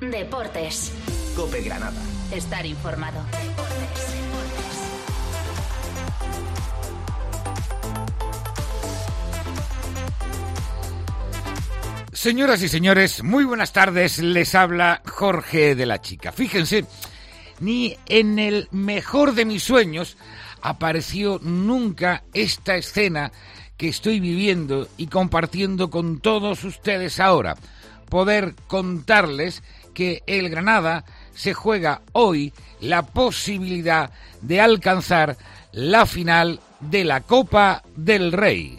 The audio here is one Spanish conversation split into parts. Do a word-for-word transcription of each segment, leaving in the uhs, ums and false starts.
Deportes. COPE Granada. Estar informado. Deportes. Señoras y señores, muy buenas tardes, les habla Jorge de la Chica. Fíjense, ni en el mejor de mis sueños apareció nunca esta escena que estoy viviendo y compartiendo con todos ustedes ahora. Poder contarles que el Granada se juega hoy la posibilidad de alcanzar la final de la Copa del Rey.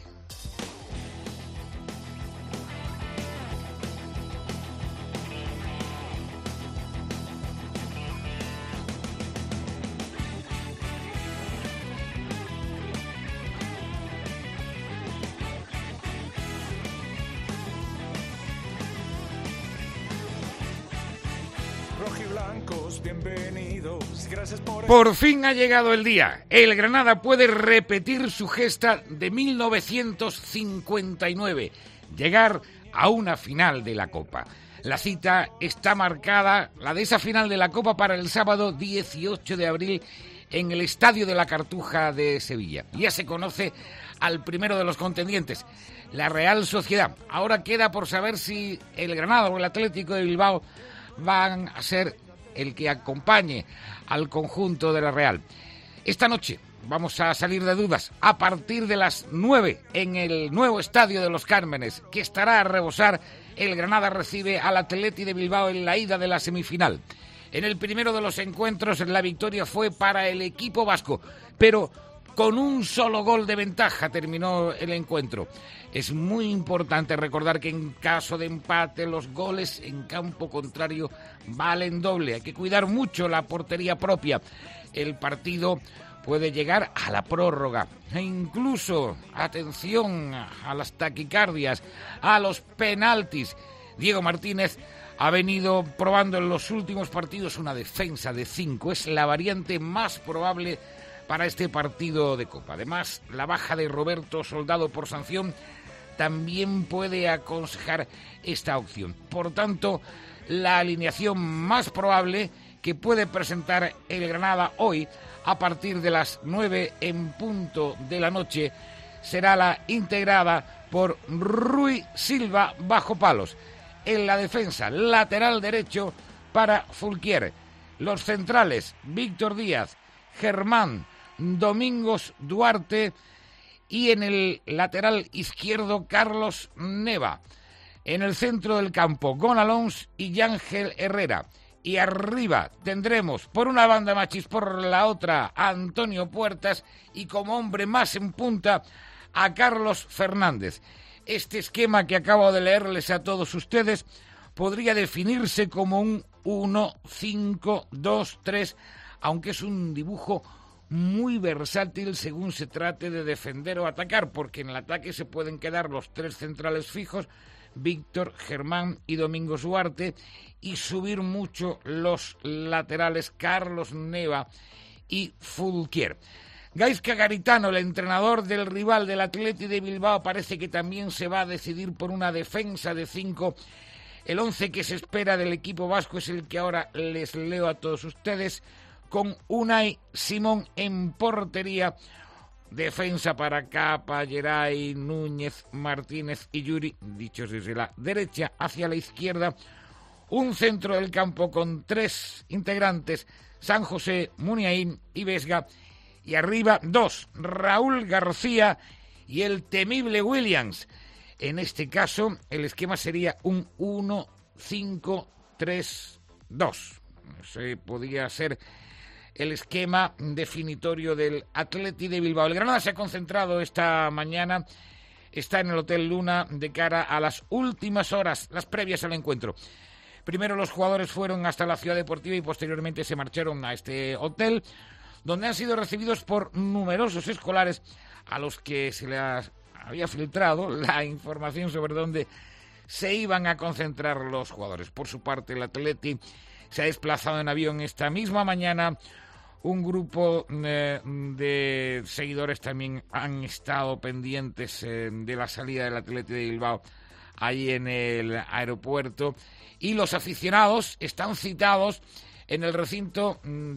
Por fin ha llegado el día. El Granada puede repetir su gesta de mil novecientos cincuenta y nueve, llegar a una final de la Copa. La cita está marcada, la de esa final de la Copa, para el sábado dieciocho de abril en el Estadio de la Cartuja de Sevilla. Ya se conoce al primero de los contendientes, la Real Sociedad. Ahora queda por saber si el Granada o el Atlético de Bilbao van a ser el que acompañe al conjunto de la Real. Esta noche vamos a salir de dudas a partir de las nueve en el nuevo Estadio de los Cármenes, que estará a rebosar. El Granada recibe al Athletic de Bilbao en la ida de la semifinal. En el primero de los encuentros la victoria fue para el equipo vasco, pero con un solo gol de ventaja terminó el encuentro. Es muy importante recordar que en caso de empate los goles en campo contrario valen doble. Hay que cuidar mucho la portería propia. El partido puede llegar a la prórroga e incluso, atención a las taquicardias, a los penaltis. Diego Martínez ha venido probando en los últimos partidos una defensa de cinco. Es la variante más probable para este partido de Copa. Además, la baja de Roberto Soldado por sanción también puede aconsejar esta opción. Por tanto, la alineación más probable que puede presentar el Granada hoy, a partir de las nueve en punto de la noche, será la integrada por Rui Silva bajo palos. En la defensa, lateral derecho para Fulquier. Los centrales, Víctor Díaz, Germán, Domingos Duarte, y en el lateral izquierdo Carlos Neva. En el centro del campo, Gonalons y Yángel Herrera. Y arriba tendremos por una banda Machís, por la otra a Antonio Puertas, y como hombre más en punta a Carlos Fernández. Este esquema que acabo de leerles a todos ustedes podría definirse como un uno cinco dos tres, aunque es un dibujo muy versátil según se trate de defender o atacar, porque en el ataque se pueden quedar los tres centrales fijos, Víctor, Germán y Domingos Duarte, y subir mucho los laterales Carlos Neva y Fulquier. Gaizka Garitano, el entrenador del rival del Athletic de Bilbao, parece que también se va a decidir por una defensa de cinco. El once que se espera del equipo vasco es el que ahora les leo a todos ustedes, con Unai Simón en portería, defensa para Capa, Geray, Núñez, Martínez y Yuri, dichos desde la derecha hacia la izquierda, un centro del campo con tres integrantes, San José, Muniain y Vesga, y arriba dos, Raúl García y el temible Williams. En este caso el esquema sería un uno cinco tres dos. Ese podría ser el esquema definitorio del Athletic de Bilbao. El Granada se ha concentrado esta mañana, está en el Hotel Luna de cara a las últimas horas, las previas al encuentro. Primero los jugadores fueron hasta la Ciudad Deportiva y posteriormente se marcharon a este hotel, donde han sido recibidos por numerosos escolares a los que se les había filtrado la información sobre dónde se iban a concentrar los jugadores. Por su parte, el Athletic se ha desplazado en avión esta misma mañana. Un grupo eh, de seguidores también han estado pendientes eh, de la salida del Athletic de Bilbao ahí en el aeropuerto. Y los aficionados están citados en el recinto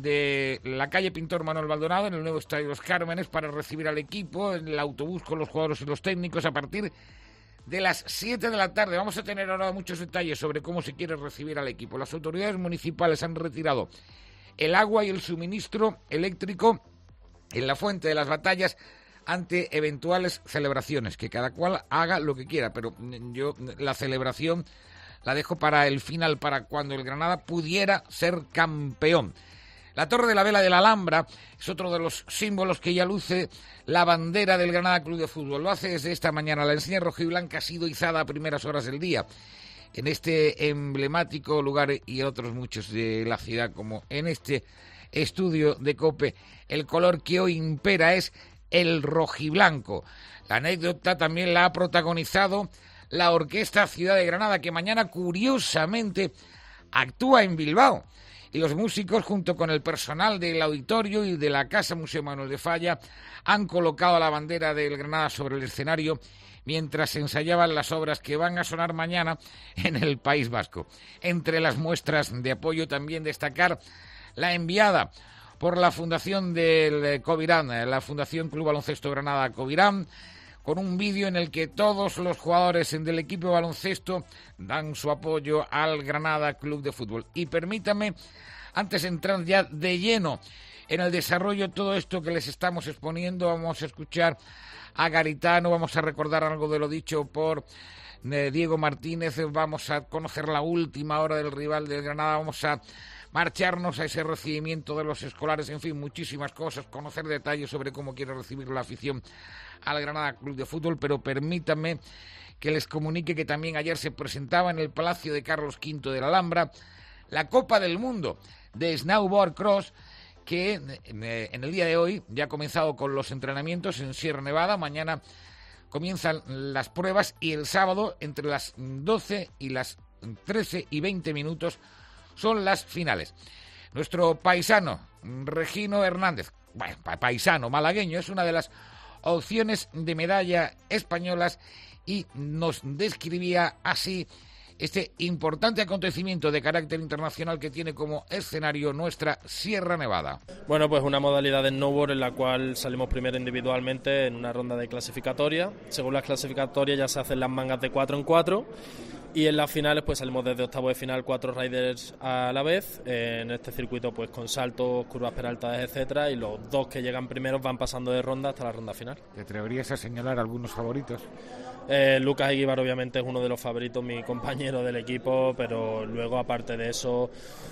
de la calle Pintor Manuel Maldonado, en el nuevo Estadio Los Cármenes, para recibir al equipo, en el autobús con los jugadores y los técnicos a partir de las siete de la tarde. Vamos a tener ahora muchos detalles sobre cómo se quiere recibir al equipo. Las autoridades municipales han retirado el agua y el suministro eléctrico en la Fuente de las Batallas ante eventuales celebraciones, que cada cual haga lo que quiera, pero yo la celebración la dejo para el final, para cuando el Granada pudiera ser campeón. La Torre de la Vela de la Alhambra es otro de los símbolos que ya luce la bandera del Granada Club de Fútbol. Lo hace desde esta mañana. La enseña rojiblanca ha sido izada a primeras horas del día en este emblemático lugar y otros muchos de la ciudad, como en este estudio de COPE. El color que hoy impera es el rojiblanco. La anécdota también la ha protagonizado la Orquesta Ciudad de Granada, que mañana curiosamente actúa en Bilbao. Y los músicos, junto con el personal del auditorio y de la Casa Museo Manuel de Falla, han colocado la bandera del Granada sobre el escenario mientras se ensayaban las obras que van a sonar mañana en el País Vasco. Entre las muestras de apoyo también destacar la enviada por la Fundación del Covirán, la Fundación Club Baloncesto Granada Covirán, con un vídeo en el que todos los jugadores del equipo de baloncesto dan su apoyo al Granada Club de Fútbol. Y permítame, antes de entrar ya de lleno en el desarrollo de todo esto que les estamos exponiendo, vamos a escuchar a Garitano, vamos a recordar algo de lo dicho por eh, Diego Martínez, vamos a conocer la última hora del rival del Granada, vamos a marcharnos a ese recibimiento de los escolares, en fin, muchísimas cosas, conocer detalles sobre cómo quiere recibir la afición al Granada Club de Fútbol, pero permítanme que les comunique que también ayer se presentaba en el Palacio de Carlos quinto de la Alhambra la Copa del Mundo de Snowboard Cross, que en el día de hoy ya ha comenzado con los entrenamientos en Sierra Nevada. Mañana comienzan las pruebas y el sábado entre las doce y las trece y veinte minutos son las finales. Nuestro paisano Regino Hernández, bueno, paisano malagueño, es una de las opciones de medalla españolas y nos describía así este importante acontecimiento de carácter internacional que tiene como escenario nuestra Sierra Nevada. Bueno, pues una modalidad de snowboard en la cual salimos primero individualmente en una ronda de clasificatoria. Según las clasificatorias ya se hacen las mangas de cuatro en cuatro y en las finales pues salimos desde octavo de final cuatro riders a la vez, en este circuito pues con saltos, curvas peraltadas, etcétera, y los dos que llegan primeros van pasando de ronda hasta la ronda final. ¿Te atreverías a señalar algunos favoritos? Eh, Lucas Eguíbar obviamente es uno de los favoritos, mi compañero del equipo, pero luego aparte de eso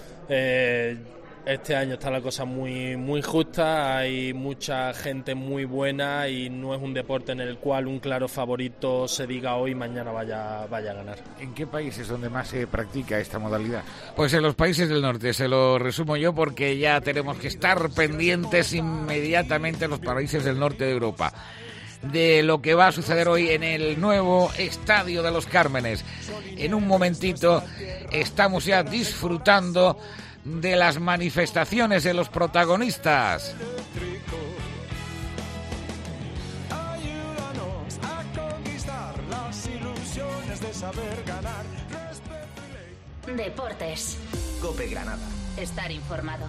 eh, este año está la cosa muy muy justa, hay mucha gente muy buena y no es un deporte en el cual un claro favorito se diga hoy mañana vaya, vaya a ganar. ¿En qué país es donde más se practica esta modalidad? Pues en los países del norte, se lo resumo yo porque ya tenemos que estar pendientes inmediatamente en los países del norte de Europa de lo que va a suceder hoy en el nuevo Estadio de los Cármenes. En un momentito estamos ya disfrutando de las manifestaciones de los protagonistas. Ayúdanos a conquistar las ilusiones de saber ganar. Deportes. COPE Granada. Estar informado.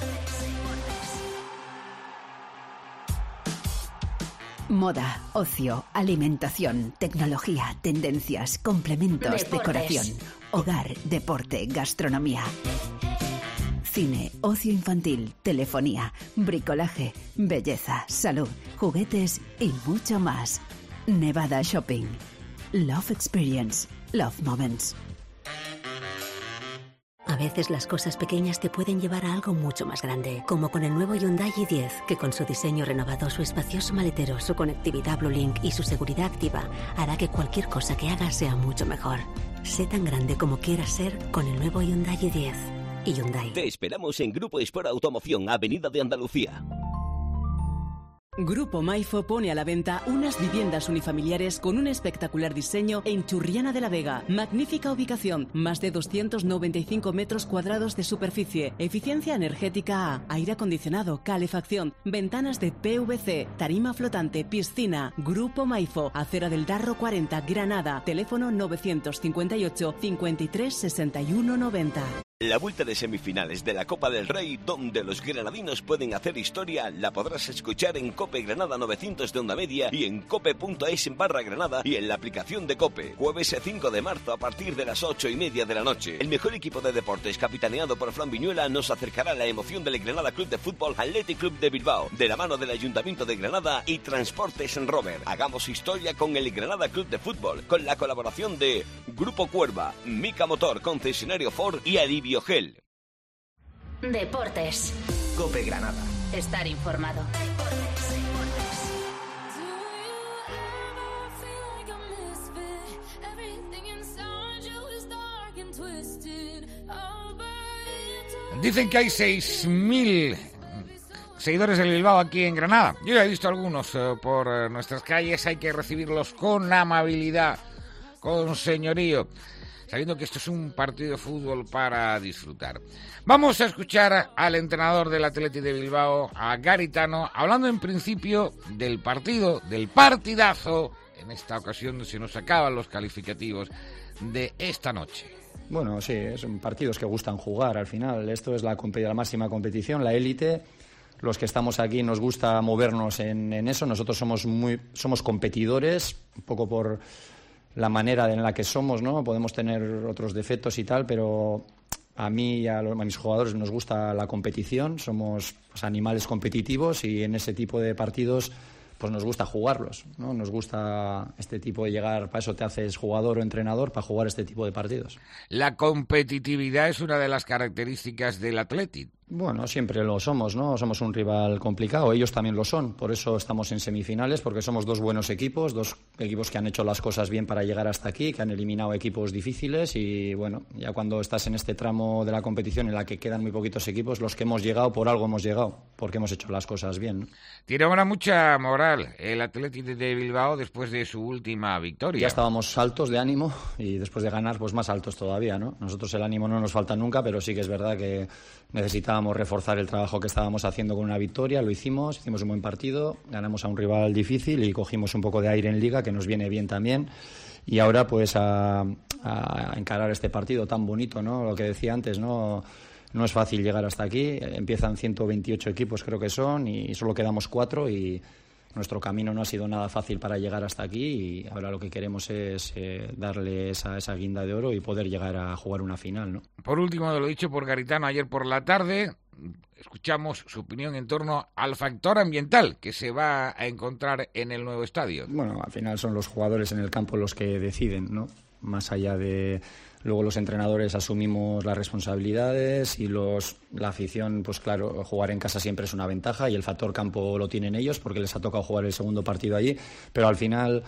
Moda, ocio, alimentación, tecnología, tendencias, complementos, Deportes. decoración, hogar, deporte, gastronomía. Cine, ocio infantil, telefonía, bricolaje, belleza, salud, juguetes y mucho más. Nevada Shopping. Love Experience. Love Moments. A veces las cosas pequeñas te pueden llevar a algo mucho más grande, como con el nuevo Hyundai i diez, que con su diseño renovado, su espacioso maletero, su conectividad BlueLink y su seguridad activa, hará que cualquier cosa que hagas sea mucho mejor. Sé tan grande como quieras ser con el nuevo Hyundai i diez. Y Hyundai. Te esperamos en Grupo Sport Automoción, Avenida de Andalucía. Grupo Maifo pone a la venta unas viviendas unifamiliares con un espectacular diseño en Churriana de la Vega. Magnífica ubicación, más de doscientos noventa y cinco metros cuadrados de superficie, eficiencia energética A, aire acondicionado, calefacción, ventanas de P V C, tarima flotante, piscina. Grupo Maifo, Acera del Darro cuarenta, Granada. Teléfono novecientos cincuenta y ocho, cincuenta y tres, sesenta y uno, noventa. La vuelta de semifinales de la Copa del Rey, donde los granadinos pueden hacer historia, la podrás escuchar en Cope Granada novecientos de onda media y en cope punto es en barra Granada y en la aplicación de Cope. Jueves cinco de marzo a partir de las ocho y media de la noche. El mejor equipo de deportes, capitaneado por Fran Viñuela, nos acercará a la emoción del Granada Club de Fútbol Athletic Club de Bilbao, de la mano del Ayuntamiento de Granada y Transportes en Rover. Hagamos historia con el Granada Club de Fútbol, con la colaboración de Grupo Cuerva, Mica Motor, concesionario Ford y Alivio Gel. Deportes. Cope Granada. Estar informado. Dicen que hay seis mil seguidores del Bilbao aquí en Granada. Yo ya he visto algunos eh, por eh, nuestras calles. Hay que recibirlos con amabilidad, con señorío, sabiendo que esto es un partido de fútbol para disfrutar. Vamos a escuchar al entrenador del Athletic de Bilbao, a Garitano, hablando en principio del partido, del partidazo. En esta ocasión se nos acaban los calificativos de esta noche. Bueno, sí, son partidos que gustan jugar al final. Esto es la, la máxima competición, la élite. Los que estamos aquí nos gusta movernos en, en eso. Nosotros somos muy somos competidores, un poco por la manera en la que somos, ¿no? Podemos tener otros defectos y tal, pero a mí y a, los, a mis jugadores nos gusta la competición. Somos pues, animales competitivos y en ese tipo de partidos pues nos gusta jugarlos, ¿no? Nos gusta este tipo de llegar, para eso te haces jugador o entrenador, para jugar este tipo de partidos. La competitividad es una de las características del Athletic. Bueno, siempre lo somos, ¿no? Somos un rival complicado, ellos también lo son, por eso estamos en semifinales, porque somos dos buenos equipos, dos equipos que han hecho las cosas bien para llegar hasta aquí, que han eliminado equipos difíciles y, bueno, ya cuando estás en este tramo de la competición en la que quedan muy poquitos equipos, los que hemos llegado, por algo hemos llegado, porque hemos hecho las cosas bien, ¿no? Tiene ahora mucha moral el Athletic de Bilbao después de su última victoria. Ya estábamos altos de ánimo y después de ganar, pues más altos todavía, ¿no? Nosotros el ánimo no nos falta nunca, pero sí que es verdad que necesitábamos reforzar el trabajo que estábamos haciendo con una victoria, lo hicimos, hicimos un buen partido, ganamos a un rival difícil y cogimos un poco de aire en Liga, que nos viene bien también, y ahora pues a, a encarar este partido tan bonito, ¿no? Lo que decía antes, ¿no? No es fácil llegar hasta aquí, empiezan ciento veintiocho equipos creo que son y solo quedamos cuatro y nuestro camino no ha sido nada fácil para llegar hasta aquí y ahora lo que queremos es eh, darle esa, esa guinda de oro y poder llegar a jugar una final, ¿no? Por último, de lo dicho por Garitano ayer por la tarde, escuchamos su opinión en torno al factor ambiental que se va a encontrar en el nuevo estadio. Bueno, al final son los jugadores en el campo los que deciden, ¿no? Más allá de... Luego los entrenadores asumimos las responsabilidades y los la afición, pues claro, jugar en casa siempre es una ventaja y el factor campo lo tienen ellos porque les ha tocado jugar el segundo partido allí, pero al final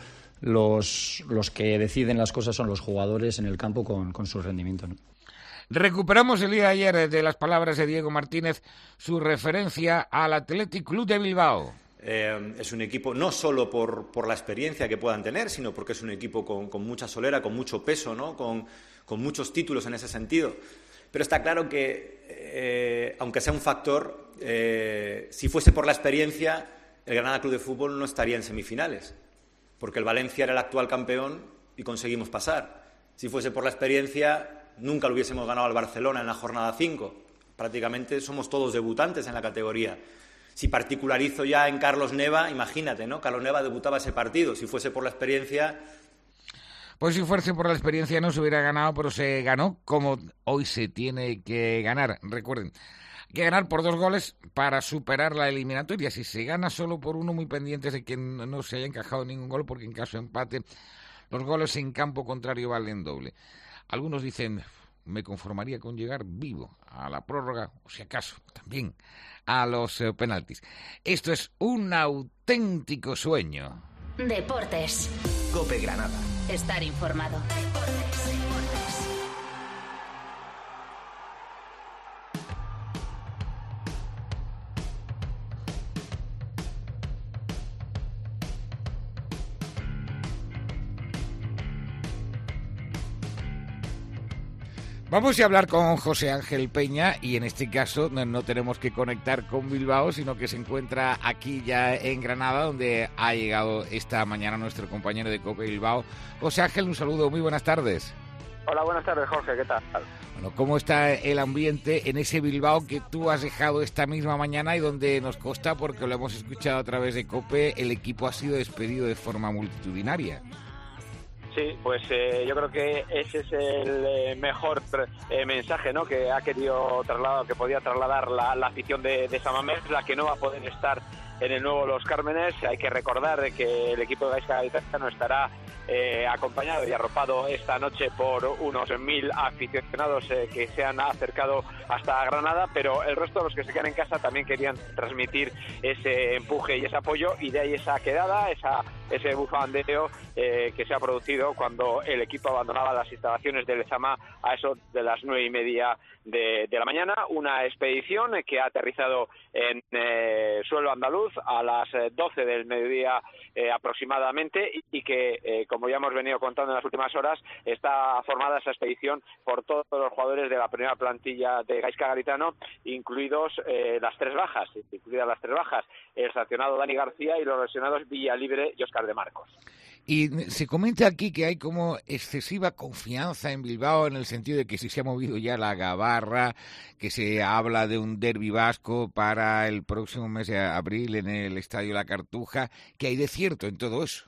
los, los que deciden las cosas son los jugadores en el campo con, con su rendimiento, ¿no? Recuperamos el día de ayer de las palabras de Diego Martínez su referencia al Athletic Club de Bilbao. Eh, es un equipo no solo por, por la experiencia que puedan tener, sino porque es un equipo con, con mucha solera, con mucho peso, ¿no? con, con muchos títulos en ese sentido. Pero está claro que, eh, aunque sea un factor, eh, si fuese por la experiencia, el Granada Club de Fútbol no estaría en semifinales, porque el Valencia era el actual campeón y conseguimos pasar. Si fuese por la experiencia, nunca lo hubiésemos ganado al Barcelona en la jornada cinco. Prácticamente somos todos debutantes en la categoría. Si particularizo ya en Carlos Neva, imagínate, ¿no? Carlos Neva debutaba ese partido. Si fuese por la experiencia... Pues si fuese por la experiencia no se hubiera ganado, pero se ganó como hoy se tiene que ganar. Recuerden, hay que ganar por dos goles para superar la eliminatoria. Si se gana solo por uno, muy pendientes de que no se haya encajado ningún gol, porque en caso de empate los goles en campo contrario valen doble. Algunos dicen, me conformaría con llegar vivo a la prórroga, o si acaso también a los eh, penaltis. Esto es un auténtico sueño. Deportes. Cope Granada. Estar informado. Vamos a hablar con José Ángel Peña y en este caso no, no tenemos que conectar con Bilbao, sino que se encuentra aquí ya en Granada, donde ha llegado esta mañana nuestro compañero de COPE Bilbao. José Ángel, un saludo, muy buenas tardes. Hola, buenas tardes, Jorge, ¿qué tal? Bueno, ¿cómo está el ambiente en ese Bilbao que tú has dejado esta misma mañana y donde nos consta, porque lo hemos escuchado a través de COPE, el equipo ha sido despedido de forma multitudinaria? Sí, pues eh, yo creo que ese es el eh, mejor eh, mensaje, ¿no?, que ha querido trasladar, que podía trasladar la, la afición de, de San Mamés, la que no va a poder estar en el nuevo Los Cármenes. Hay que recordar que el equipo de Gaisca Garitano estará eh, acompañado y arropado esta noche por unos mil aficionados eh, que se han acercado hasta Granada, pero el resto de los que se quedan en casa también querían transmitir ese empuje y ese apoyo, y de ahí esa quedada, esa ese bufandeo eh, que se ha producido cuando el equipo abandonaba las instalaciones del Lezama a eso de las nueve y media de, de la mañana. Una expedición que ha aterrizado en eh, suelo andaluz a las doce del mediodía eh, aproximadamente, y, y que, eh, como ya hemos venido contando en las últimas horas, está formada esa expedición por todos los jugadores de la primera plantilla de Gaisca Garitano, incluidos eh, las tres bajas, incluidas las tres bajas, el sancionado Dani García y los lesionados Villalibre y Óscar de Marcos. Y se comenta aquí que hay como excesiva confianza en Bilbao, en el sentido de que si se ha movido ya la gabarra, que se habla de un derbi vasco para el próximo mes de abril en el Estadio La Cartuja. ¿Qué hay de cierto en todo eso?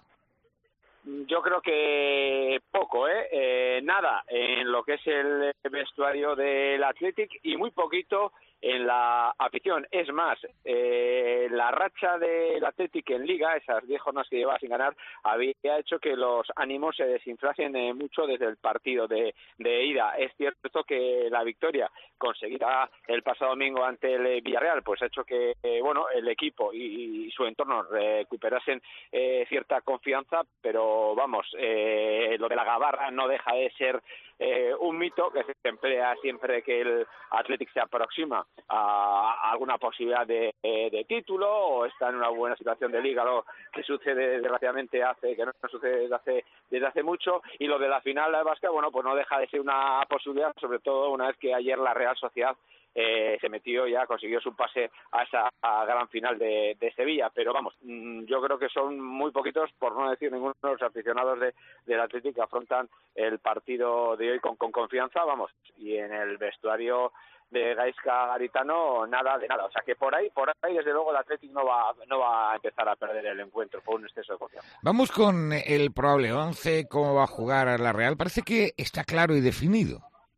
Yo creo que poco, ¿eh? eh nada en lo que es el vestuario del Athletic y muy poquito en la afición. Es más, eh, la racha del Athletic en Liga, esas diez jornadas que lleva sin ganar, había hecho que los ánimos se desinflasen eh, mucho desde el partido de, de ida. Es cierto que la victoria conseguida el pasado domingo ante el Villarreal pues ha hecho que eh, bueno, el equipo y, y su entorno recuperasen eh, cierta confianza, pero vamos, eh, lo de la gabarra no deja de ser eh, un mito que se emplea siempre que el Athletic se aproxima a, a alguna posibilidad de, de, de título o está en una buena situación de liga, lo que sucede desgraciadamente hace que no sucede desde hace, desde hace mucho. Y lo de la final vasca, bueno, pues no deja de ser una posibilidad, sobre todo una vez que ayer la Real Sociedad Eh, se metió ya, consiguió su pase a esa a gran final de, de Sevilla, pero vamos, yo creo que son muy poquitos, por no decir ninguno de los aficionados de, del Athletic que afrontan el partido de hoy con, con confianza, vamos, y en el vestuario de Gaisca Garitano nada de nada, o sea que por ahí, por ahí desde luego el Athletic no va, no va a empezar a perder el encuentro por un exceso de confianza. Vamos con el probable once, cómo va a jugar a la Real, parece que está claro y definido.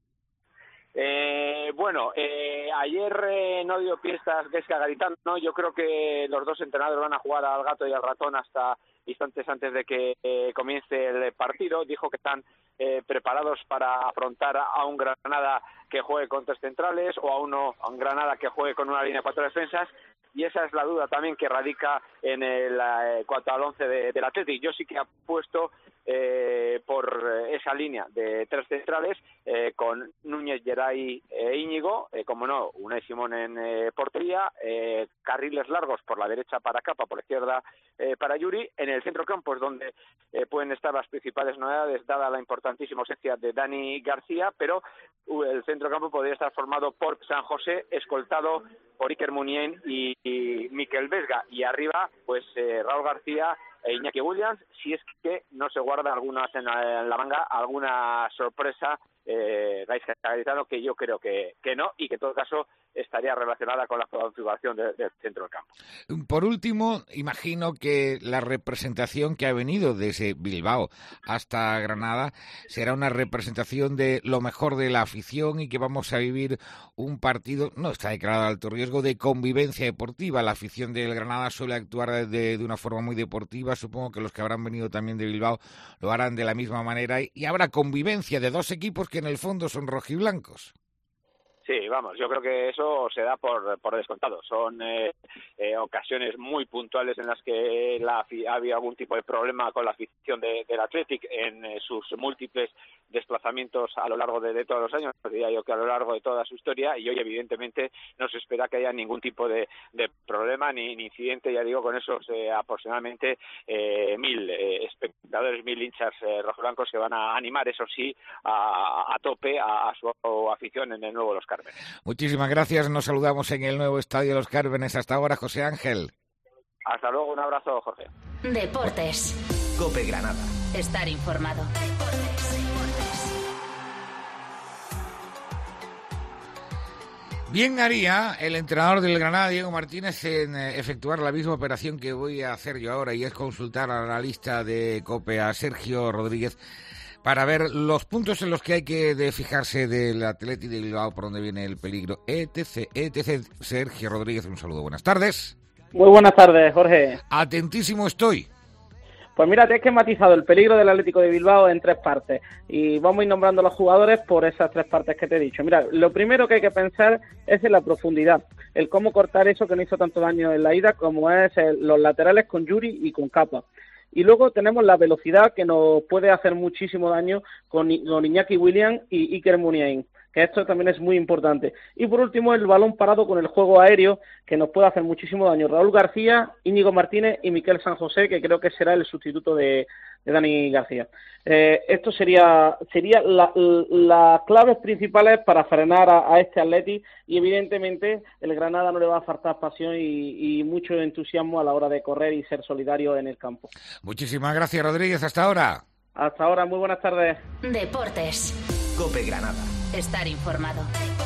Eh, bueno, eh, ayer eh, no dio pistas Gaisca Garitano, ¿no? Yo creo que los dos entrenadores van a jugar al gato y al ratón hasta instantes antes de que eh, comience el partido. Dijo que están eh, preparados para afrontar a un Granada que juegue con tres centrales o a uno a un Granada que juegue con una línea de cuatro defensas. Y esa es la duda también que radica en el eh, cuanto al once de, del Athletic. Yo sí que apuesto eh, por esa línea de tres centrales eh, con Núñez, Geray e Íñigo, eh, como no, Unai Simón en eh, portería, eh, carriles largos por la derecha para Capa, por la izquierda eh, para Yuri. En el centro campo es donde eh, pueden estar las principales novedades, dada la importantísima ausencia de Dani García, pero uh, el centro campo podría estar formado por San José, escoltado por Iker Muniain y, y Mikel Vesga, y arriba pues eh, Raúl García e Iñaki Williams, si es que no se guarda algunas en la, en la manga alguna sorpresa eh, Gaisca Garitano, que yo creo que, que no, y que en todo caso estaría relacionada con la configuración de, del centro del campo. Por último, imagino que la representación que ha venido desde Bilbao hasta Granada será una representación de lo mejor de la afición y que vamos a vivir un partido, no está declarado de alto riesgo, de convivencia deportiva. La afición del Granada suele actuar de, de una forma muy deportiva. Supongo que los que habrán venido también de Bilbao lo harán de la misma manera y, y habrá convivencia de dos equipos que en el fondo son rojiblancos. Sí, vamos, yo creo que eso se da por, por descontado. Son eh, eh, ocasiones muy puntuales en las que la, ha habido algún tipo de problema con la afición de, del Athletic en eh, sus múltiples desplazamientos a lo largo de, de todos los años, diría yo que a lo largo de toda su historia, y hoy evidentemente no se espera que haya ningún tipo de, de problema ni, ni incidente, ya digo, con esos eh, aproximadamente eh, mil eh, espectadores, mil hinchas eh, rojiblancos que van a animar, eso sí, a, a tope a, a su afición en el nuevo Los Cármenes. Muchísimas gracias, nos saludamos en el nuevo estadio Los Cármenes. Hasta ahora, José Ángel. Hasta luego, un abrazo, Jorge. Deportes. Cope Granada. Estar informado. Bien haría el entrenador del Granada, Diego Martínez, en efectuar la misma operación que voy a hacer yo ahora, y es consultar a la lista de Cope a Sergio Rodríguez para ver los puntos en los que hay que de fijarse del Athletic de Bilbao, por donde viene el peligro, etc, etc. Sergio Rodríguez, un saludo, buenas tardes. Muy buenas tardes, Jorge. Atentísimo estoy. Pues mira, te he esquematizado el peligro del Atlético de Bilbao en tres partes y vamos a ir nombrando a los jugadores por esas tres partes que te he dicho. Mira, lo primero que hay que pensar es en la profundidad, el cómo cortar eso que no hizo tanto daño en la ida, como es el, los laterales con Yuri y con Capa. Y luego tenemos la velocidad, que nos puede hacer muchísimo daño con, con Iñaki Williams y Iker Muniain, que esto también es muy importante. Y por último, el balón parado con el juego aéreo, que nos puede hacer muchísimo daño. Raúl García, Íñigo Martínez y Miquel San José, que creo que será el sustituto de, de Dani García. Eh, esto sería sería las la claves principales para frenar a, a este Atleti, y evidentemente el Granada no le va a faltar pasión y, y mucho entusiasmo a la hora de correr y ser solidario en el campo. Muchísimas gracias, Rodríguez. Hasta ahora. Hasta ahora, muy buenas tardes. Deportes. Cope Granada. Estar informado.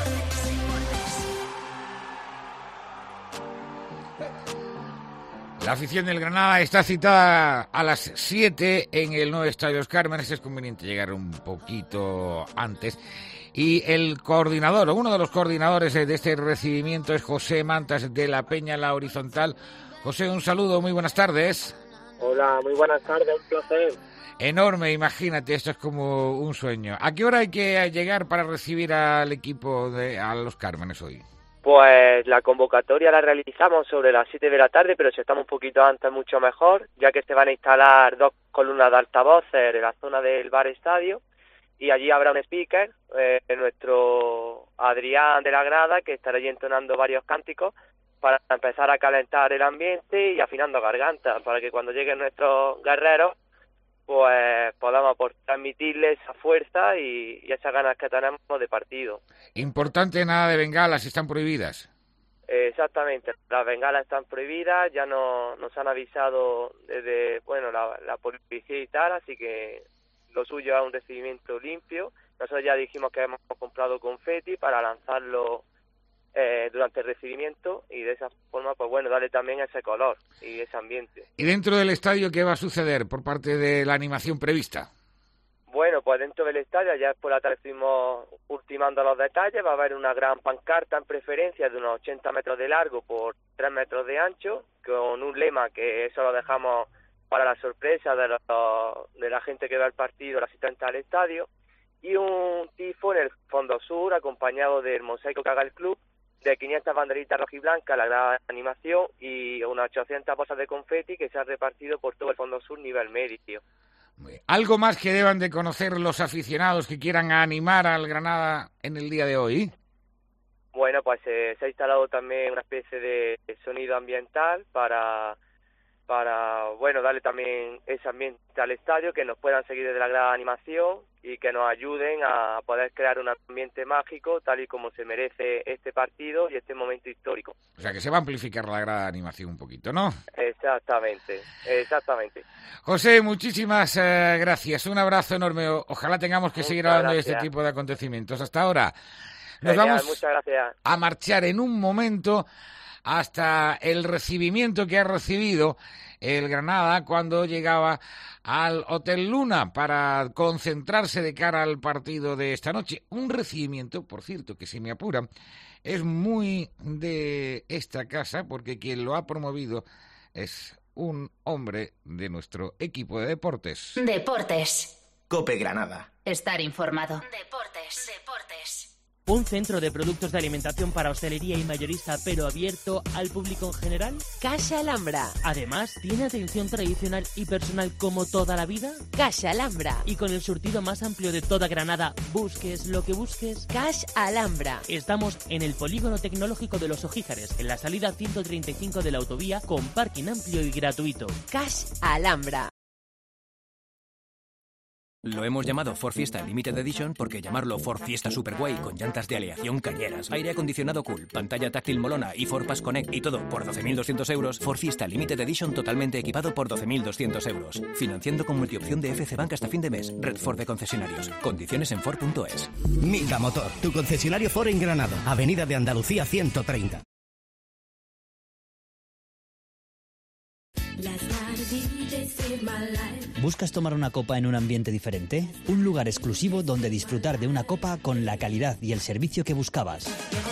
La afición del Granada está citada a las siete en el nuevo estadio Los Cármenes. Es conveniente llegar un poquito antes. Y el coordinador, o uno de los coordinadores de este recibimiento, es José Mantas, de la Peña La Horizontal. José, un saludo, muy buenas tardes. Hola, muy buenas tardes, un placer. Enorme, imagínate, esto es como un sueño. ¿A qué hora hay que llegar para recibir al equipo de a Los Cármenes hoy? Pues la convocatoria la realizamos sobre las siete de la tarde, pero si estamos un poquito antes mucho mejor, ya que se van a instalar dos columnas de altavoces en la zona del bar estadio, y allí habrá un speaker, eh, nuestro Adrián de la Grada, que estará allí entonando varios cánticos para empezar a calentar el ambiente y afinando garganta, para que cuando lleguen nuestros guerreros pues podamos transmitirles esa fuerza y, y esas ganas que tenemos de partido. Importante, nada de bengalas, están prohibidas. Eh, exactamente, las bengalas están prohibidas, ya no, nos han avisado desde, bueno, la, la policía y tal, así que lo suyo es un recibimiento limpio. Nosotros ya dijimos que hemos comprado confeti para lanzarlo Eh, durante el recibimiento, y de esa forma, pues bueno, darle también ese color y ese ambiente. ¿Y dentro del estadio qué va a suceder por parte de la animación prevista? Bueno, pues dentro del estadio, ya por la tarde estuvimos ultimando los detalles, va a haber una gran pancarta en preferencia de unos ochenta metros de largo por tres metros de ancho, con un lema que eso lo dejamos para la sorpresa de, los, de la gente que ve el partido, la asistente al estadio, y un tifo en el fondo sur, acompañado del mosaico que haga el club, de quinientas banderitas rojiblancas, la gran animación, y unas ochocientas bolsas de confeti que se han repartido por todo el fondo sur nivel medio. ¿Algo más que deban de conocer los aficionados que quieran animar al Granada en el día de hoy? Bueno, pues eh, se ha instalado también una especie de sonido ambiental para, para bueno, darle también ese ambiente al estadio, que nos puedan seguir desde la gran animación y que nos ayuden a poder crear un ambiente mágico tal y como se merece este partido y este momento histórico. O sea, que se va a amplificar la gran animación un poquito, ¿no? Exactamente, exactamente. José, muchísimas eh, gracias. Un abrazo enorme. Ojalá tengamos que muchas seguir hablando gracias. de este tipo de acontecimientos. Hasta ahora. Nos Genial, vamos muchas gracias. a marchar en un momento hasta el recibimiento que ha recibido el Granada cuando llegaba al Hotel Luna para concentrarse de cara al partido de esta noche. Un recibimiento, por cierto, que si me apuran, es muy de esta casa, porque quien lo ha promovido es un hombre de nuestro equipo de deportes. Deportes. Cope Granada. Estar informado. Deportes. Deportes. ¿Un centro de productos de alimentación para hostelería y mayorista pero abierto al público en general? Caja Alhambra. Además, ¿tiene atención tradicional y personal como toda la vida? Caja Alhambra. Y con el surtido más amplio de toda Granada, busques lo que busques. Caja Alhambra. Estamos en el Polígono Tecnológico de Los Ojíjares, en la salida ciento treinta y cinco de la autovía, con parking amplio y gratuito. Caja Alhambra. Lo hemos llamado Ford Fiesta Limited Edition porque llamarlo Ford Fiesta Superguay con llantas de aleación cañeras, aire acondicionado cool, pantalla táctil molona y Ford Pass Connect y todo por doce mil doscientos euros. Ford Fiesta Limited Edition totalmente equipado por doce mil doscientos euros. Financiando con multiopción de F C Bank hasta fin de mes. Red Ford de concesionarios. Condiciones en Ford punto es. Milda Motor, tu concesionario Ford en Granada. Avenida de Andalucía ciento treinta. ¿Buscas tomar una copa en un ambiente diferente? Un lugar exclusivo donde disfrutar de una copa con la calidad y el servicio que buscabas.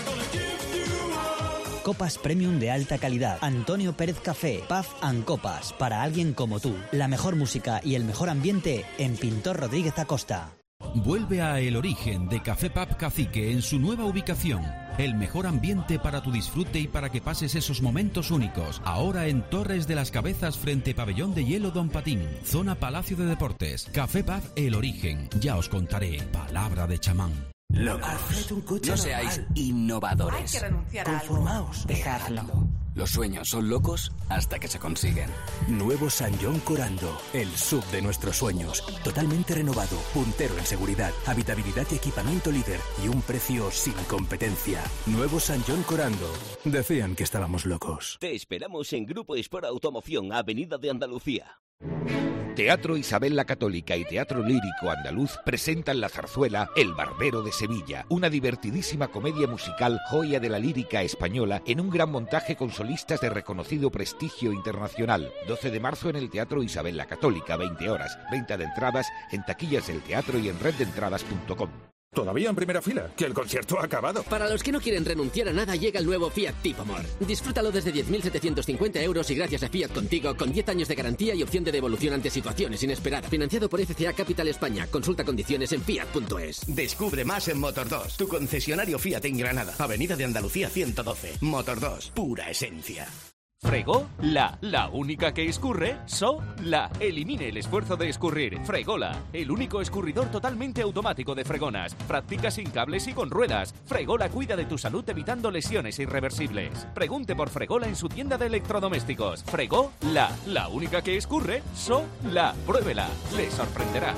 Copas Premium de alta calidad. Antonio Pérez Café, Pub and Copas. Para alguien como tú. La mejor música y el mejor ambiente en Pintor Rodríguez Acosta. Vuelve a El Origen de Café Pub Cacique en su nueva ubicación. El mejor ambiente para tu disfrute y para que pases esos momentos únicos. Ahora en Torres de las Cabezas frente Pabellón de Hielo Don Patín. Zona Palacio de Deportes. Café Pub El Origen. Ya os contaré. Palabra de chamán. Locos. No seáis innovadores. Hay que renunciar a algo. Dejadlo. Los sueños son locos hasta que se consiguen. Nuevo San John Corando, el sub de nuestros sueños. Totalmente renovado, puntero en seguridad, habitabilidad y equipamiento líder y un precio sin competencia. Nuevo San John Corando. Decían que estábamos locos. Te esperamos en Grupo Sport Automoción, Avenida de Andalucía. Teatro Isabel la Católica y Teatro Lírico Andaluz presentan la zarzuela El Barbero de Sevilla, una divertidísima comedia musical joya de la lírica española en un gran montaje con solistas de reconocido prestigio internacional. doce de marzo en el Teatro Isabel la Católica, veinte horas. Venta de entradas en taquillas del teatro y en red de entradas punto com. Todavía en primera fila, que el concierto ha acabado. Para los que no quieren renunciar a nada, llega el nuevo Fiat Tipo More. Disfrútalo desde diez mil setecientos cincuenta euros y gracias a Fiat Contigo, con diez años de garantía y opción de devolución ante situaciones inesperadas. Financiado por F C A Capital España. Consulta condiciones en fiat punto es. Descubre más en Motor dos, tu concesionario Fiat en Granada. Avenida de Andalucía ciento doce. Motor dos, pura esencia. Fregó, la, la única que escurre, so, la. Elimine el esfuerzo de escurrir. Fregola, el único escurridor totalmente automático de fregonas. Practica sin cables y con ruedas. Fregola cuida de tu salud evitando lesiones irreversibles. Pregunte por Fregola en su tienda de electrodomésticos. Fregó, la, la única que escurre, so, la. Pruébela, le sorprenderá.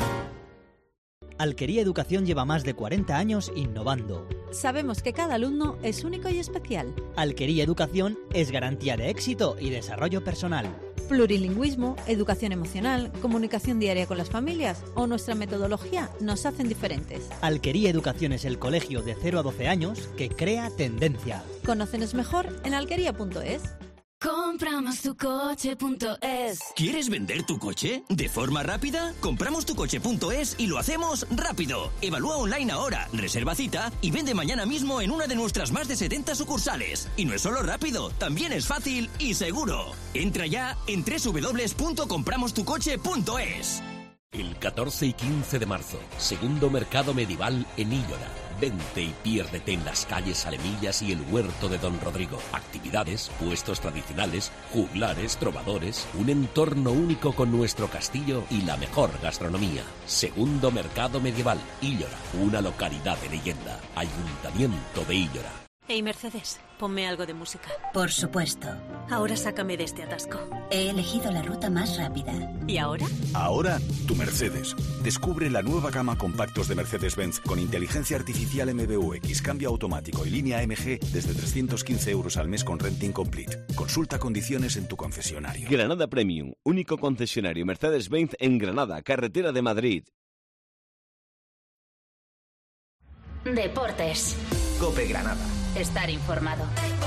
Alquería Educación lleva más de cuarenta años innovando. Sabemos que cada alumno es único y especial. Alquería Educación es garantía de éxito y desarrollo personal. Plurilingüismo, educación emocional, comunicación diaria con las familias o nuestra metodología nos hacen diferentes. Alquería Educación es el colegio de cero a doce años que crea tendencia. Conócenos mejor en alquería punto es. Compramos tu coche punto es. ¿Quieres vender tu coche de forma rápida? Compramos tu coche punto es y lo hacemos rápido. Evalúa online ahora, reserva cita y vende mañana mismo en una de nuestras más de setenta sucursales. Y no es solo rápido, también es fácil y seguro. Entra ya en doble u doble u doble u punto compramos tu coche punto es. El catorce y quince de marzo, segundo mercado medieval en Íllora. Vente y piérdete en las calles Alemillas y el huerto de Don Rodrigo. Actividades, puestos tradicionales, juglares, trovadores, un entorno único con nuestro castillo y la mejor gastronomía. Segundo mercado medieval, Íllora, una localidad de leyenda. Ayuntamiento de Íllora. Hey, Mercedes, ponme algo de música. Por supuesto. Ahora sácame de este atasco. He elegido la ruta más rápida. ¿Y ahora? Ahora, tu Mercedes. Descubre la nueva gama compactos de Mercedes-Benz con inteligencia artificial M B U X, cambio automático y línea M G desde trescientos quince euros al mes con renting complete. Consulta condiciones en tu concesionario. Granada Premium, único concesionario Mercedes-Benz en Granada, carretera de Madrid. Deportes. Cope Granada. Estar informado.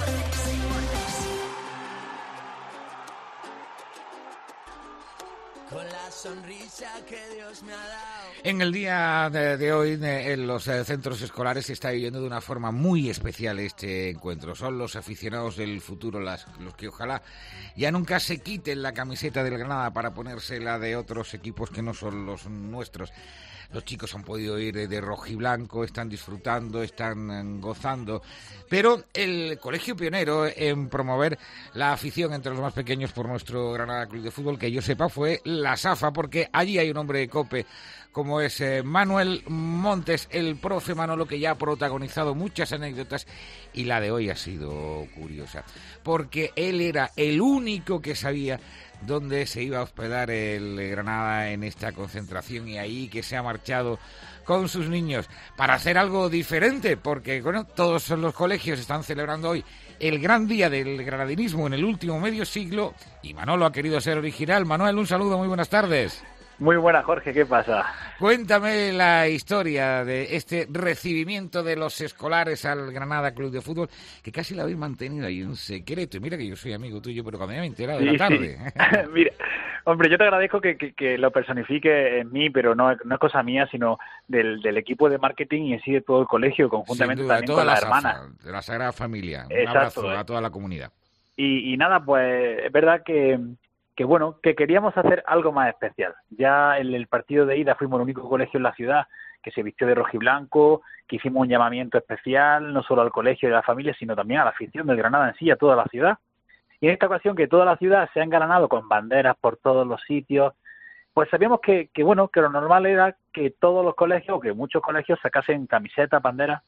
Con la sonrisa que Dios me ha dado. En el día de, de hoy, de, en los eh, centros escolares se está viviendo de una forma muy especial este encuentro. Son los aficionados del futuro las, los que ojalá ya nunca se quiten la camiseta del Granada para ponerse la de otros equipos que no son los nuestros. los chicos han podido ir de rojiblanco, están disfrutando, están gozando, pero el colegio pionero en promover la afición entre los más pequeños por nuestro Granada Club de Fútbol, que yo sepa, fue la SAFA, porque allí hay un hombre de COPE como es eh, Manuel Montes, el profe Manolo, que ya ha protagonizado muchas anécdotas, y la de hoy ha sido curiosa, porque él era el único que sabía dónde se iba a hospedar el Granada en esta concentración, y ahí que se ha marchado con sus niños para hacer algo diferente, porque bueno, todos los colegios están celebrando hoy el gran día del granadinismo en el último medio siglo, y Manolo ha querido ser original. Manuel, un saludo, muy buenas tardes. Muy buena, Jorge, ¿qué pasa? Cuéntame la historia de este recibimiento de los escolares al Granada Club de Fútbol, que casi la habéis mantenido ahí en secreto. Y mira que yo soy amigo tuyo, pero cuando ya me he enterado de Sí, la tarde. sí. Mira, hombre, yo te agradezco que, que, que lo personifique en mí, pero no, no es cosa mía, sino del, del equipo de marketing y en sí de todo el colegio, conjuntamente Sin duda, también toda con la las SAFA, hermanas. de la Sagrada Familia. Un Exacto, abrazo eh. a toda la comunidad. Y, y nada, pues es verdad que, que bueno, que queríamos hacer algo más especial. Ya en el partido de ida fuimos el único colegio en la ciudad que se vistió de rojiblanco, que hicimos un llamamiento especial, no solo al colegio y a la familia, sino también a la afición del Granada en sí, a toda la ciudad. Y en esta ocasión, que toda la ciudad se ha engalanado con banderas por todos los sitios, pues sabíamos que, que bueno, que lo normal era que todos los colegios, o que muchos colegios sacasen camisetas, banderas,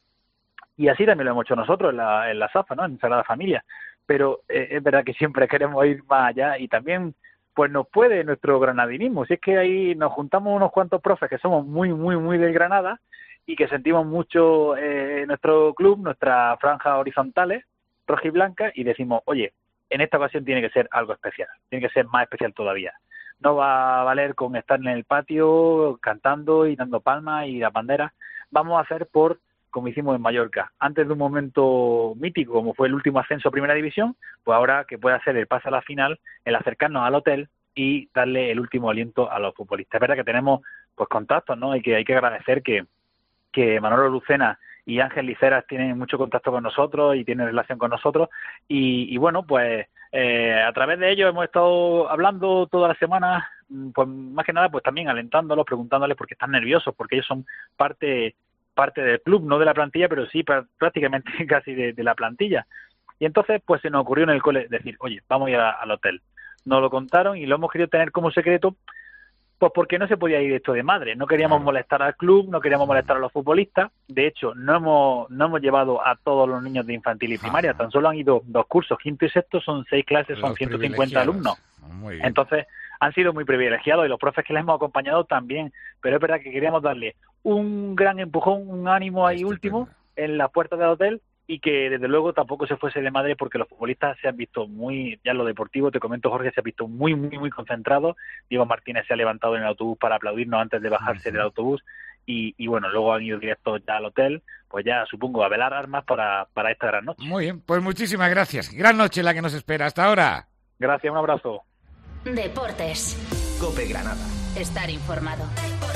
y así también lo hemos hecho nosotros en la, en la SAFA, ¿no?, en Sagrada Familia. Pero eh, es verdad que siempre queremos ir más allá, y también pues nos puede nuestro granadinismo. Si es que ahí nos juntamos unos cuantos profes que somos muy, muy, muy del Granada y que sentimos mucho eh, nuestro club, nuestras franjas horizontales, roja y blanca, y decimos, oye, en esta ocasión tiene que ser algo especial, tiene que ser más especial todavía. No va a valer con estar en el patio cantando y dando palmas y las banderas. Vamos a hacer por, como hicimos en Mallorca, antes de un momento mítico como fue el último ascenso a Primera División, pues ahora que pueda ser el pase a la final, el acercarnos al hotel y darle el último aliento a los futbolistas. Es verdad que tenemos pues contactos, ¿no? Y que hay que agradecer que, que Manolo Lucena y Ángel Liceras tienen mucho contacto con nosotros y tienen relación con nosotros, y, y bueno, pues eh, a través de ellos hemos estado hablando toda la semana, pues más que nada pues también alentándolos, preguntándoles porque están nerviosos, porque ellos son parte parte del club, no de la plantilla, pero sí prácticamente casi de, de la plantilla. Y entonces pues se nos ocurrió en el cole decir, oye, vamos a ir a, al hotel. Nos lo contaron y lo hemos querido tener como secreto, pues porque no se podía ir esto de madre. No queríamos molestar al club, no queríamos molestar a los futbolistas. De hecho, no hemos no hemos llevado a todos los niños de infantil y primaria. Tan solo han ido dos cursos, quinto y sexto, son seis clases, son ciento cincuenta alumnos. Muy bien. Entonces, han sido muy privilegiados y los profes que les hemos acompañado también. Pero es verdad que queríamos darle un gran empujón, un ánimo ahí último en las puertas del hotel, y que desde luego tampoco se fuese de madre, porque los futbolistas se han visto muy, ya en lo deportivo, te comento, Jorge, se ha visto muy, muy, muy concentrados. Diego Martínez se ha levantado en el autobús para aplaudirnos antes de bajarse del autobús, y, y bueno, luego han ido directos ya al hotel, pues ya supongo a velar armas para, para esta gran noche. Muy bien, pues muchísimas gracias. Gran noche la que nos espera. Hasta ahora. Gracias, un abrazo. Deportes. COPE Granada. Estar informado.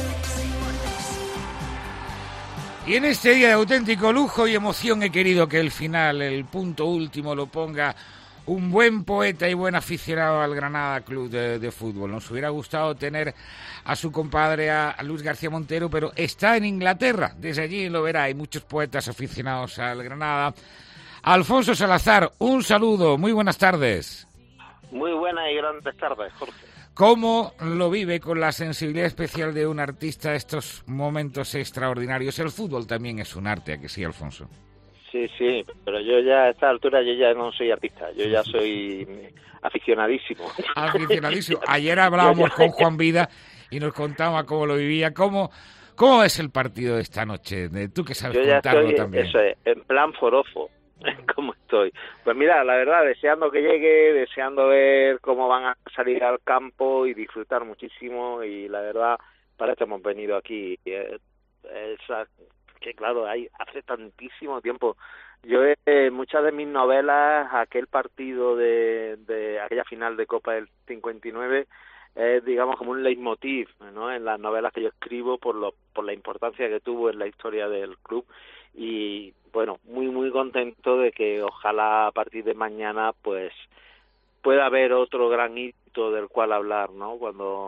Y en este día de auténtico lujo y emoción he querido que el final, el punto último, lo ponga un buen poeta y buen aficionado al Granada Club de, de Fútbol. Nos hubiera gustado tener a su compadre, a, a Luis García Montero, pero está en Inglaterra. Desde allí lo verá, hay muchos poetas aficionados al Granada. Alfonso Salazar, un saludo, muy buenas tardes. Muy buenas y grandes tardes, Jorge. ¿Cómo lo vive con la sensibilidad especial de un artista estos momentos extraordinarios? El fútbol también es un arte, ¿a que sí, Alfonso? Sí, sí, pero yo ya a esta altura yo ya no soy artista, yo ya soy aficionadísimo. Aficionadísimo. Ayer hablábamos con Juan Vida y nos contaba cómo lo vivía. ¿Cómo, cómo es el partido de esta noche? Tú que sabes yo ya contarlo estoy, también. Eso es, en plan forofo. ¿Cómo estoy? Pues mira, la verdad, deseando que llegue, deseando ver cómo van a salir al campo y disfrutar muchísimo, y la verdad, para esto hemos venido aquí. Eh, esa, que claro, hay hace tantísimo tiempo. Yo, eh, muchas de mis novelas, aquel partido de, de aquella final de Copa del cincuenta y nueve, es, digamos, como un leitmotiv, ¿no?, en las novelas que yo escribo, por lo por la importancia que tuvo en la historia del club. Y bueno, muy muy contento de que ojalá a partir de mañana pues pueda haber otro gran hito del cual hablar, ¿no? Cuando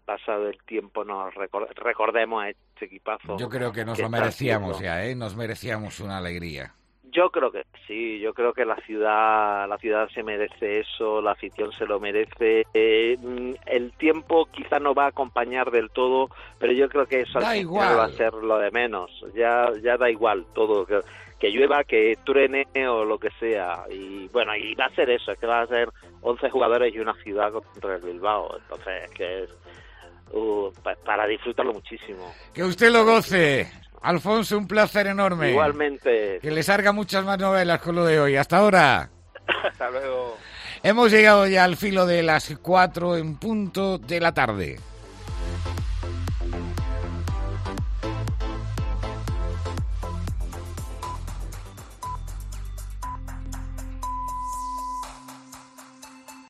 pasado el tiempo nos record- recordemos a este equipazo. Yo creo que nos que lo está merecíamos haciendo. ya, ¿eh? Nos merecíamos una alegría. Yo creo que sí, yo creo que la ciudad la ciudad se merece eso, la afición se lo merece. Eh, el tiempo quizá no va a acompañar del todo, pero yo creo que eso al Da final igual. va a ser lo de menos. Ya ya da igual todo, que, que llueva, que truene o lo que sea. Y bueno, y va a ser eso, es que va a ser once jugadores y una ciudad contra el Bilbao. Entonces, es que es uh, pa- para disfrutarlo muchísimo. Que usted lo goce. Alfonso, un placer enorme. Igualmente. Que le salga muchas más novelas con lo de hoy. Hasta ahora. Hasta luego. Hemos llegado ya al filo de las cuatro en punto de la tarde.